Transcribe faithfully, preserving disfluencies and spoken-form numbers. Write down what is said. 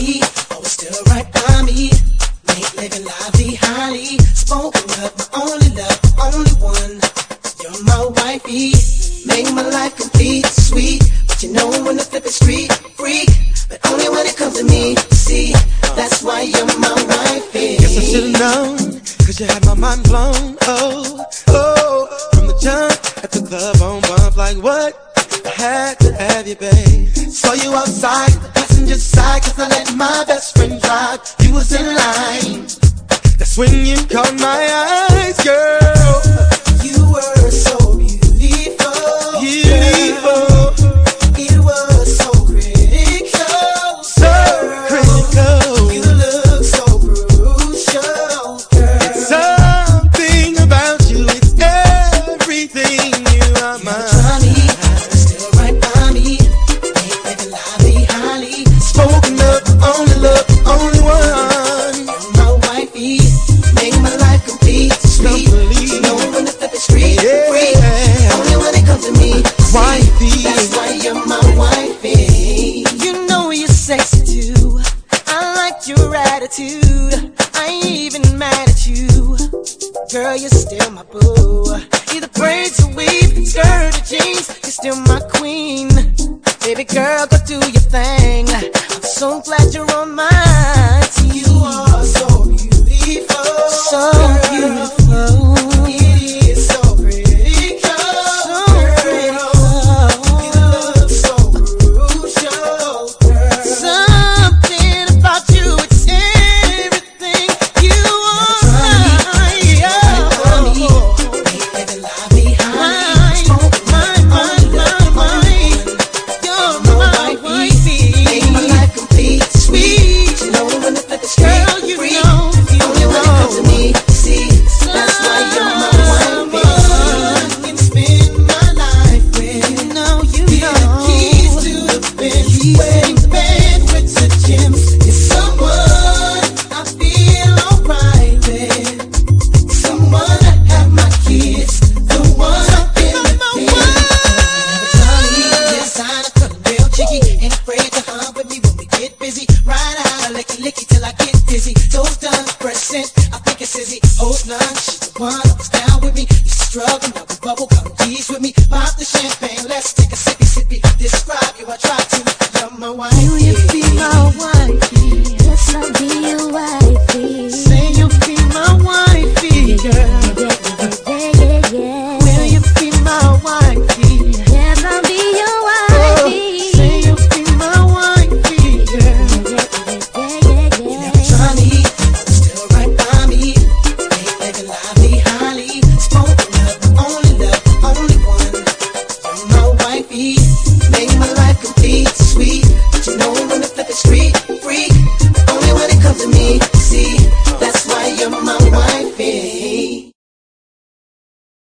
me, always still right by me. Make living lively, highly spoken up, my only love, only one. You're my wifey, make my life complete, sweet. But you know when the flip is street freak, but only when it comes to me. See, that's why you're my wifey. Guess I should've known, cause you had my mind blown. Oh, oh, from the jump at the club on bump, like what? I had to have you, babe. Saw you outside, the passenger side, cause I let my best friend drive. You was in line. That's when you caught my eyes, girl. You were so beautiful, beautiful. It was so critical, so girl. critical. You look so crucial, girl. Something about you, it's everything. You are you mine. Try me, still right by me. Make living lively, highly spoken up, only love, only one. You're my wifey, make my life complete, sweet. You know when the flip is street yeah. free, only when it comes to me. Wifey, that's why you're my wifey. You know you're sexy too. I like your attitude. I ain't even mad at you. Girl, you're still my boo. Either braids or weave, skirt or jeans, you're still my queen. Baby girl, go do your thing. I'm so glad you're on my team. You are so beautiful, so beautiful.